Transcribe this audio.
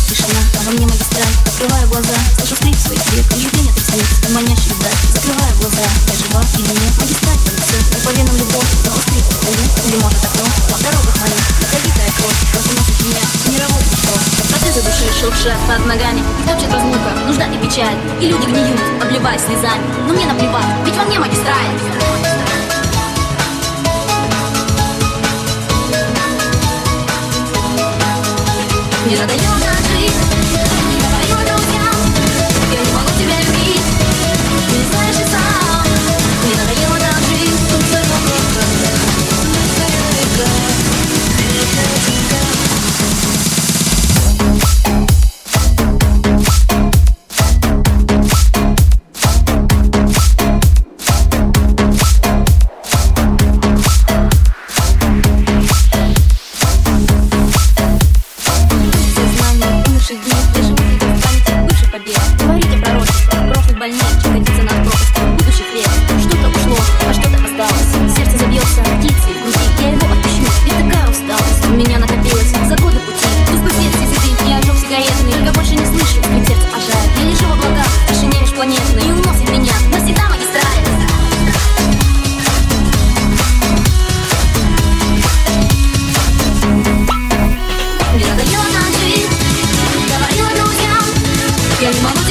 тишина, а во мне магистраль. Открываю глаза, слышу скрип своих век. Вижу тень от ресниц, манящий вдаль. Закрываю глаза, я жива или нет. Магистраль по лицу, как по венам любовь. Но скрип полы, или может окно. По дорогах моих, ядовитая кровь. Просто носит меня мировой песок. Протезы души шуршат под ногами. И топчет разлука, нужда и печаль. И люди гниют, обливаясь слезами. Но мне наплевать, ведь во мне магистраль. Не надоело жить, не говорю друзьям, я не могу тебя любить, ты не знаешь и сам. Не надоело нам жить, тут все говорите пророчество, прошлых больных, годится над пропастью будущих лет. Что-то ушло, а что-то осталось. Сердце забьется птицей в груди, я его отпущу, ведь такая усталость у меня накопилась за годы пути. Пусть бы свет все цветы, я ожог сигаретный, только больше не слышу, ведь сердце пожар. Я лежу в облаках, в тишине межпланетной, и уносит меня навсегда магистраль. Не надоело нам жить, говорила друзьям, я не могу